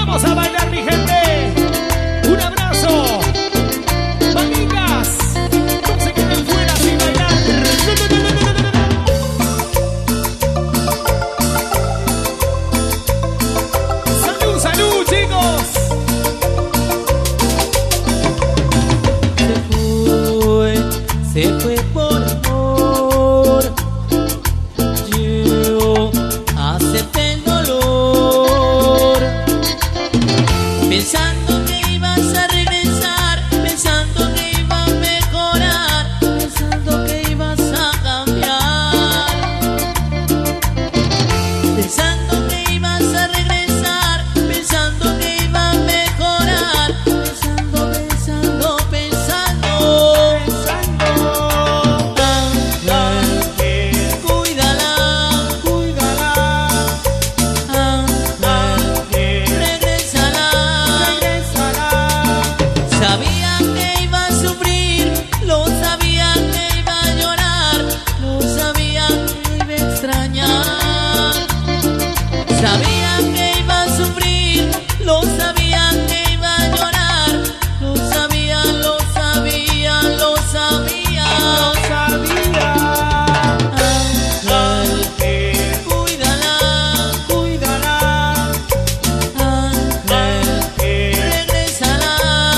Vamos a bailar, mi gente. Un abrazo. Amigas, no se queden fuera sin bailar. Salud, salud, chicos. Se fue por amor. Yo acepté el dolor, pensando que ibas a regresar, pensando que iba a mejorar, pensando que ibas a cambiar, pensando que ibas a regresar, pensando que iba a mejorar, pensando, pensando, pensando. Sabía que iba a sufrir, lo sabía que iba a llorar, lo sabía que iba a extrañar. Sabía que iba a sufrir, lo sabía que iba a llorar, lo sabía, lo sabía, lo sabía, lo sabía. Ángel, cuídala, cuídala. Ángel, regrésala.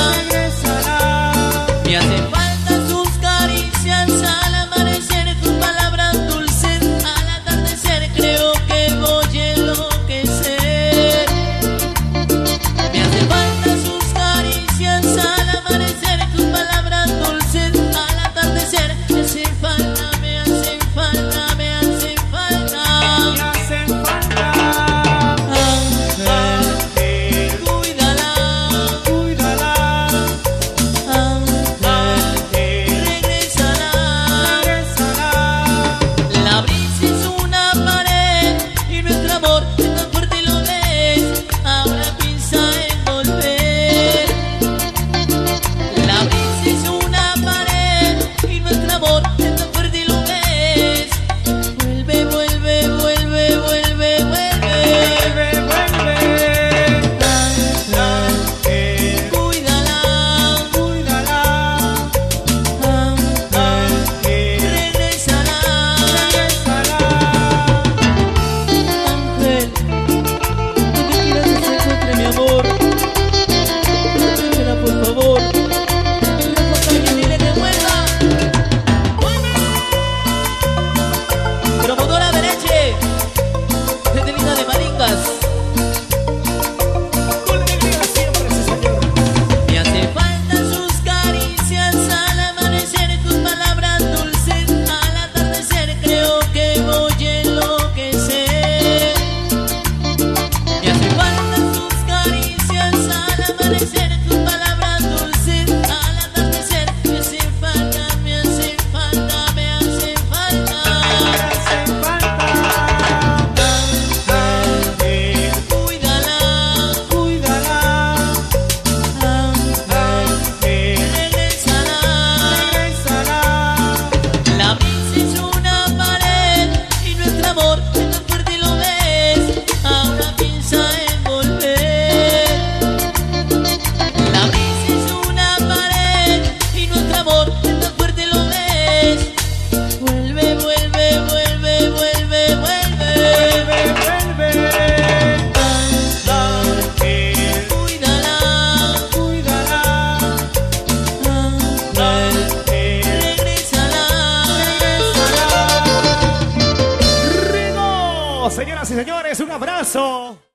Me hacen falta sus caricias al amanecer, tus palabras dulces al atardecer. Creo que voy a enloquecer. Me hacen falta sus caricias al amanecer, tus palabras dulces al atardecer. Me hacen falta, me hacen falta, me hacen falta. Me hacen falta. Ángel, cuídala, Cuídala. La brisa es una pared y nuestro amor es tan fuerte y lo ves. Ahora piensa en volver. La brisa es una pared y nuestro amor es tan fuerte y lo ves. Vuelve, vuelve, vuelve, vuelve, vuelve. Ángel, cuídala, Cuídala. regrésala. Ángel, ¿qué quieras hacer contra mi amor? Déjala, por favor. Dile que vuelva. Promotora de leche, gente linda de Maringas. Con alegría siempre, sí, señor. Me hace falta sus caricias al amanecer, tus palabras dulces al atardecer. Creo que voy a enloquecer. Me hace falta sus caricias al amanecer, tus palabras dulces al atardecer. Me hace falta, me hace falta, me hace falta. Ángel, cuídala, Cuídala. Ángel, regrésala. La brisa es una pared y nuestro amor es tan fuerte y lo ves. Ahora piensa en volver. La brisa es una pared y nuestro amor es tan fuerte y lo ves. Vuelve, vuelve, vuelve, vuelve, vuelve. Ángel, cuídala, Ángel, regrésala. Rigo. Señoras y señores, un abrazo.